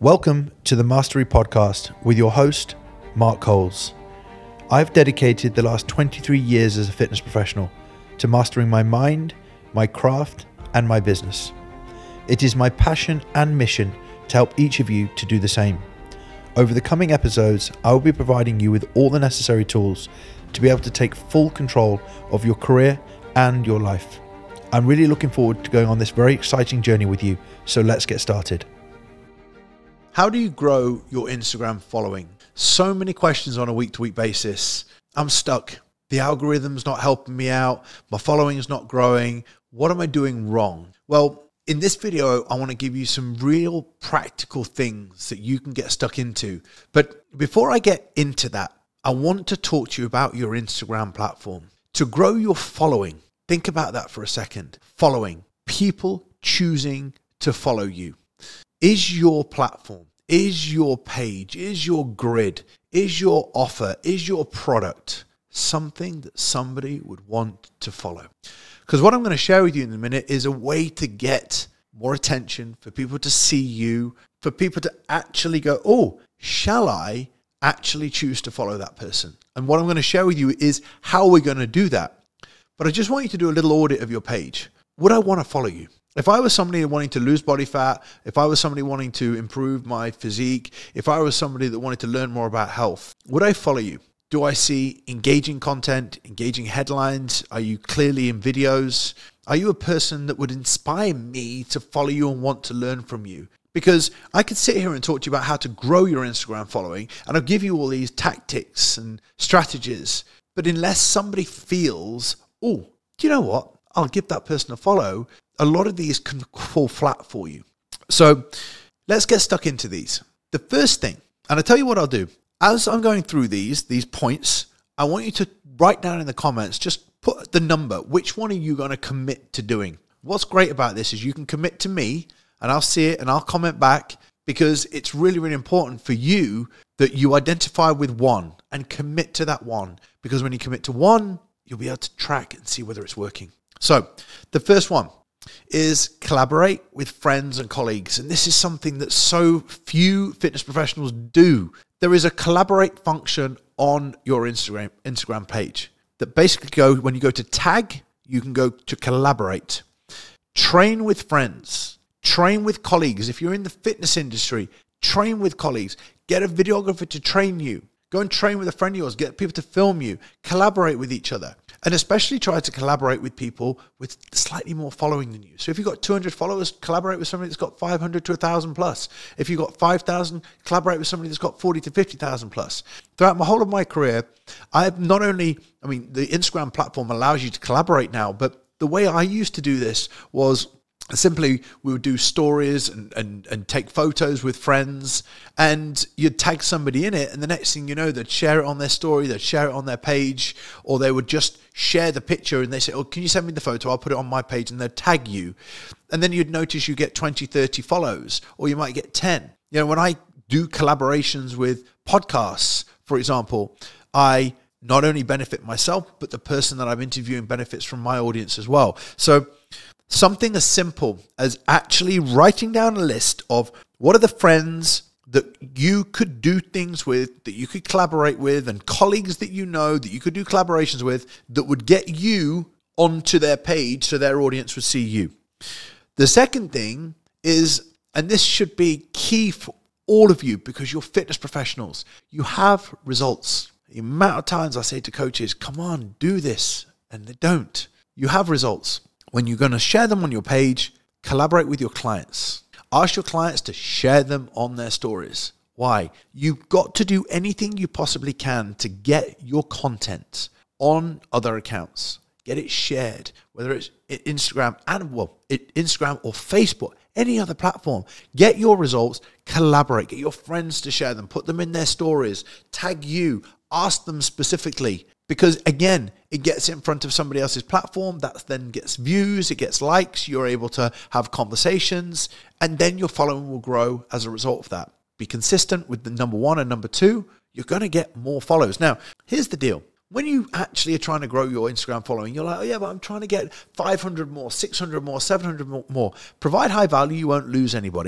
Welcome to the Mastery Podcast with your host, Mark Coles. I've dedicated the last 23 years as a fitness professional to mastering my mind, my craft, and my business. It is my passion and mission to help each of you to do the same. Over the coming episodes, I will be providing you with all the necessary tools to be able to take full control of your career and your life. I'm really looking forward to going on this very exciting journey with you, so let's get started. How do you grow your Instagram following? So many questions on a week-to-week basis. I'm stuck. The algorithm's not helping me out. My following is not growing. What am I doing wrong? Well, in this video, I want to give you some real practical things that you can get stuck into. But before I get into that, I want to talk to you about your Instagram platform. To grow your following, think about that for a second. Following, people choosing to follow you. Is your platform, is your page, is your grid, is your offer, is your product something that somebody would want to follow? Because what I'm going to share with you in a minute is a way to get more attention, for people to see you, for people to actually go, oh, shall I actually choose to follow that person? And what I'm going to share with you is how we're going to do that. But I just want you to do a little audit of your page. Would I want to follow you? If I was somebody wanting to lose body fat, if I was somebody wanting to improve my physique, if I was somebody that wanted to learn more about health, would I follow you? Do I see engaging content, engaging headlines? Are you clearly in videos? Are you a person that would inspire me to follow you and want to learn from you? Because I could sit here and talk to you about how to grow your Instagram following, and I'll give you all these tactics and strategies. But unless somebody feels, oh, do you know what? I'll give that person a follow, a lot of these can fall flat for you. So let's get stuck into these. The first thing, and I'll tell you what I'll do. As I'm going through these points, I want you to write down in the comments, just put the number. Which one are you going to commit to doing? What's great about this is you can commit to me and I'll see it and I'll comment back, because it's really, really important for you that you identify with one and commit to that one. Because when you commit to one, you'll be able to track and see whether it's working. So the first one is collaborate with friends and colleagues. And this is something that so few fitness professionals do. There is a collaborate function on your Instagram page that basically when you go to tag, you can go to collaborate. Train with friends, train with colleagues. If you're in the fitness industry, train with colleagues. Get a videographer to train you. Go and train with a friend of yours. Get people to film you. Collaborate with each other. And especially try to collaborate with people with slightly more following than you. So if you've got 200 followers, collaborate with somebody that's got 500 to 1,000 plus. If you've got 5,000, collaborate with somebody that's got 40 to 50,000 plus. Throughout the whole of my career, I've not only, the Instagram platform allows you to collaborate now, but the way I used to do this was simply we would do stories and take photos with friends, and you'd tag somebody in it, and the next thing you know, they'd share it on their story, they'd share it on their page, or they would just share the picture and they say, oh, can you send me the photo? I'll put it on my page, and they'd tag you. And then you'd notice you get 20, 30 follows, or you might get 10. You know, when I do collaborations with podcasts, for example, I not only benefit myself, but the person that I'm interviewing benefits from my audience as well. So something as simple as actually writing down a list of what are the friends that you could do things with, that you could collaborate with, and colleagues that you know that you could do collaborations with that would get you onto their page so their audience would see you. The second thing is, and this should be key for all of you because you're fitness professionals, you have results. The amount of times I say to coaches, come on, do this, and they don't. You have results. When you're going to share them on your page, collaborate with your clients. Ask your clients to share them on their stories. Why? You've got to do anything you possibly can to get your content on other accounts. Get it shared, whether it's Instagram Instagram or Facebook, any other platform. Get your results, collaborate, get your friends to share them, put them in their stories, tag you, ask them specifically. Because again, it gets in front of somebody else's platform, that then gets views, it gets likes, you're able to have conversations, and then your following will grow as a result of that. Be consistent with the number one and number two, you're going to get more followers. Now, here's the deal. When you actually are trying to grow your Instagram following, you're like, oh yeah, but I'm trying to get 500 more, 600 more, 700 more. Provide high value, you won't lose anybody.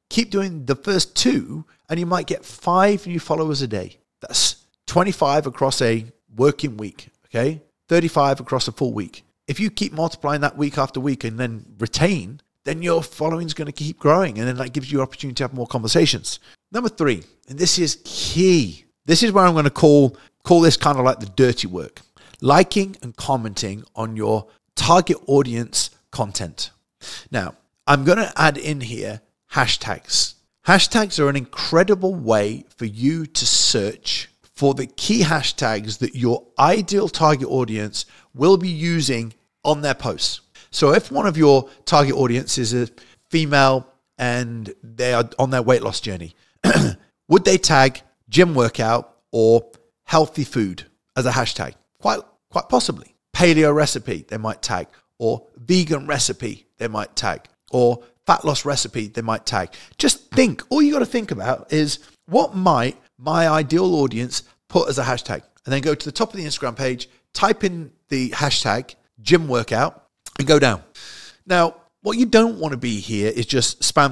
Keep doing the first 2 and you might get 5 new followers a day. That's 25 across a working week, okay? 35 across a full week. If you keep multiplying that week after week and then retain, then your following is going to keep growing, and then that gives you opportunity to have more conversations. Number 3, and this is key. This is where I'm going to call this kind of like the dirty work. Liking and commenting on your target audience content. Now, I'm going to add in here hashtags. Hashtags are an incredible way for you to search for the key hashtags that your ideal target audience will be using on their posts. So if one of your target audience is a female and they are on their weight loss journey, would they tag gym workout or healthy food as a hashtag? Quite possibly. Paleo recipe, they might tag, or vegan recipe, they might tag, or fat loss recipe, they might tag. Just think, all you got to think about is what might my ideal audience put as a hashtag, and then go to the top of the Instagram page, type in the hashtag gym workout, and go down. Now, what you don't want to be here is just spam.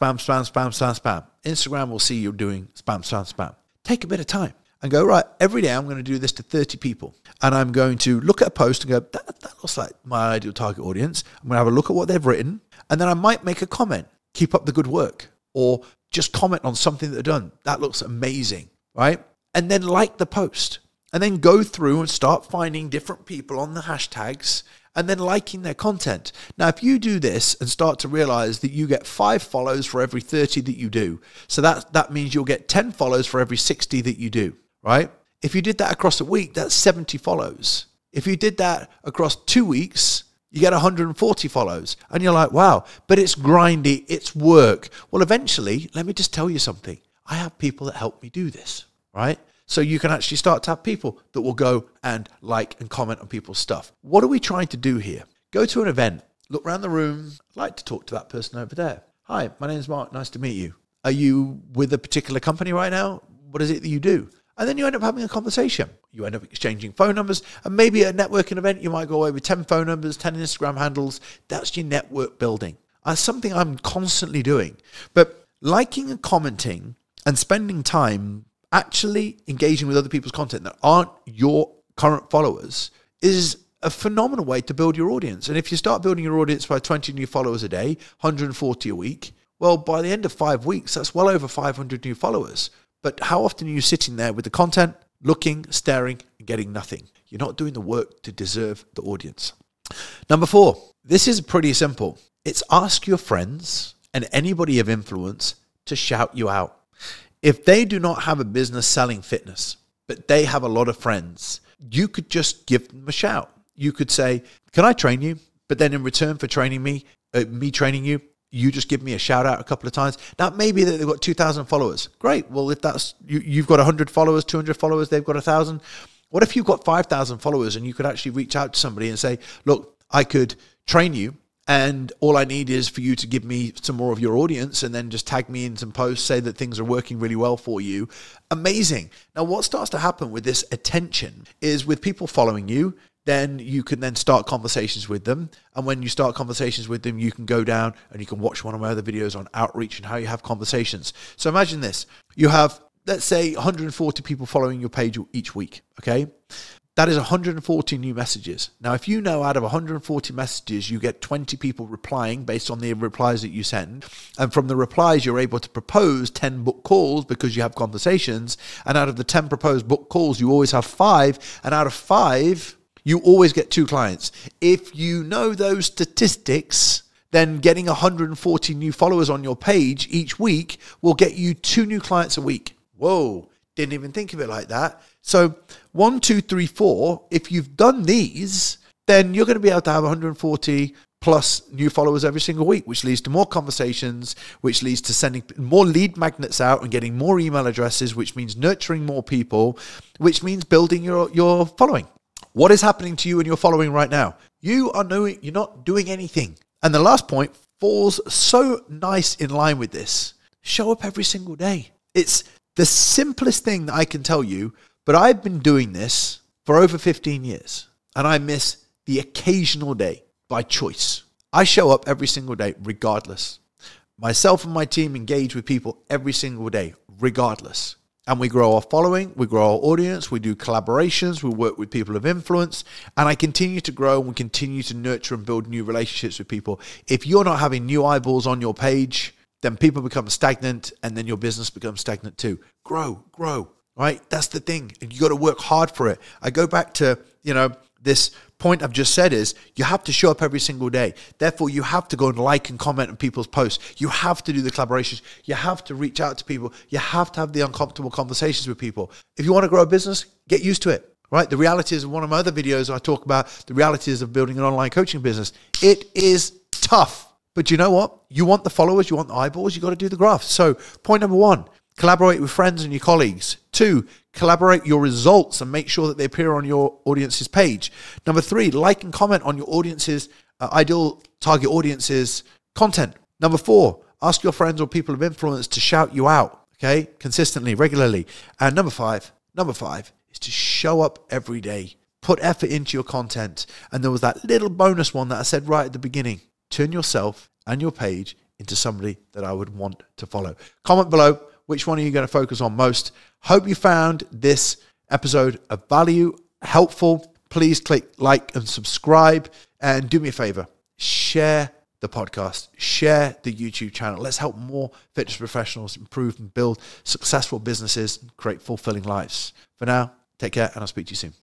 Instagram will see you doing spam. Take a bit of time and go, right, every day I'm going to do this to 30 people. And I'm going to look at a post and go, that looks like my ideal target audience. I'm going to have a look at what they've written. And then I might make a comment, keep up the good work, or just comment on something that they've done. That looks amazing, right? And then like the post. And then go through and start finding different people on the hashtags and then liking their content. Now, if you do this and start to realize that you get 5 follows for every 30 that you do, so that means you'll get 10 follows for every 60 that you do, right? If you did that across a week, that's 70 follows. If you did that across 2 weeks, you get 140 follows. And you're like, wow, but it's grindy, it's work. Well, eventually, let me just tell you something. I have people that help me do this, right? So you can actually start to have people that will go and like and comment on people's stuff. What are we trying to do here? Go to an event, look around the room. I'd like to talk to that person over there. Hi, my name's Mark. Nice to meet you. Are you with a particular company right now? What is it that you do? And then you end up having a conversation. You end up exchanging phone numbers. And maybe at a networking event, you might go away with 10 phone numbers, 10 Instagram handles. That's your network building. That's something I'm constantly doing. But liking and commenting and spending time actually engaging with other people's content that aren't your current followers is a phenomenal way to build your audience. And if you start building your audience by 20 new followers a day, 140 a week, well, by the end of 5 weeks, that's well over 500 new followers. But how often are you sitting there with the content, looking, staring, and getting nothing? You're not doing the work to deserve the audience. Number 4, this is pretty simple. It's ask your friends and anybody of influence to shout you out. If they do not have a business selling fitness, but they have a lot of friends, you could just give them a shout. You could say, can I train you? But then in return for training me training you, you just give me a shout out a couple of times. Now, maybe they've got 2,000 followers. Great. Well, if that's you've got 100 followers, 200 followers, they've got 1,000. What if you've got 5,000 followers and you could actually reach out to somebody and say, look, I could train you, and all I need is for you to give me some more of your audience and then just tag me in some posts, say that things are working really well for you. Amazing. Now, what starts to happen with this attention is with people following you, then you can then start conversations with them. And when you start conversations with them, you can go down and you can watch one of my other videos on outreach and how you have conversations. So imagine this. You have, let's say, 140 people following your page each week, okay? That is 140 new messages. Now, if you know out of 140 messages, you get 20 people replying based on the replies that you send. And from the replies, you're able to propose 10 book calls because you have conversations. And out of the 10 proposed book calls, you always have 5. And out of 5, you always get 2 clients. If you know those statistics, then getting 140 new followers on your page each week will get you 2 new clients a week. Whoa, didn't even think of it like that. So 1, 2, 3, 4, if you've done these, then you're going to be able to have 140 plus new followers every single week, which leads to more conversations, which leads to sending more lead magnets out and getting more email addresses, which means nurturing more people, which means building your following. What is happening to you and your following right now? You're not doing anything. And the last point falls so nice in line with this. Show up every single day. It's the simplest thing that I can tell you, but I've been doing this for over 15 years, and I miss the occasional day by choice. I show up every single day regardless. Myself and my team engage with people every single day, regardless. And we grow our following, we grow our audience, we do collaborations, we work with people of influence, and I continue to grow and we continue to nurture and build new relationships with people. If you're not having new eyeballs on your page, then people become stagnant and then your business becomes stagnant too. Grow, right? That's the thing. And you got to work hard for it. I go back to, this point I've just said is you have to show up every single day. Therefore, you have to go and like and comment on people's posts. You have to do the collaborations. You have to reach out to people. You have to have the uncomfortable conversations with people. If you want to grow a business, get used to it, right? The reality is, in one of my other videos, I talk about the realities of building an online coaching business. It is tough, but you know what? You want the followers, you want the eyeballs, you got to do the graft. So point number 1, collaborate with friends and your colleagues. 2, collaborate your results and make sure that they appear on your audience's page. Number 3, like and comment on your audience's ideal target audience's content. Number 4, ask your friends or people of influence to shout you out, okay, consistently, regularly. And number five is to show up every day. Put effort into your content. And there was that little bonus one that I said right at the beginning. Turn yourself and your page into somebody that I would want to follow. Comment below. Which one are you going to focus on most? Hope you found this episode of value, helpful. Please click like and subscribe. And do me a favor, share the podcast, share the YouTube channel. Let's help more fitness professionals improve and build successful businesses and create fulfilling lives. For now, take care and I'll speak to you soon.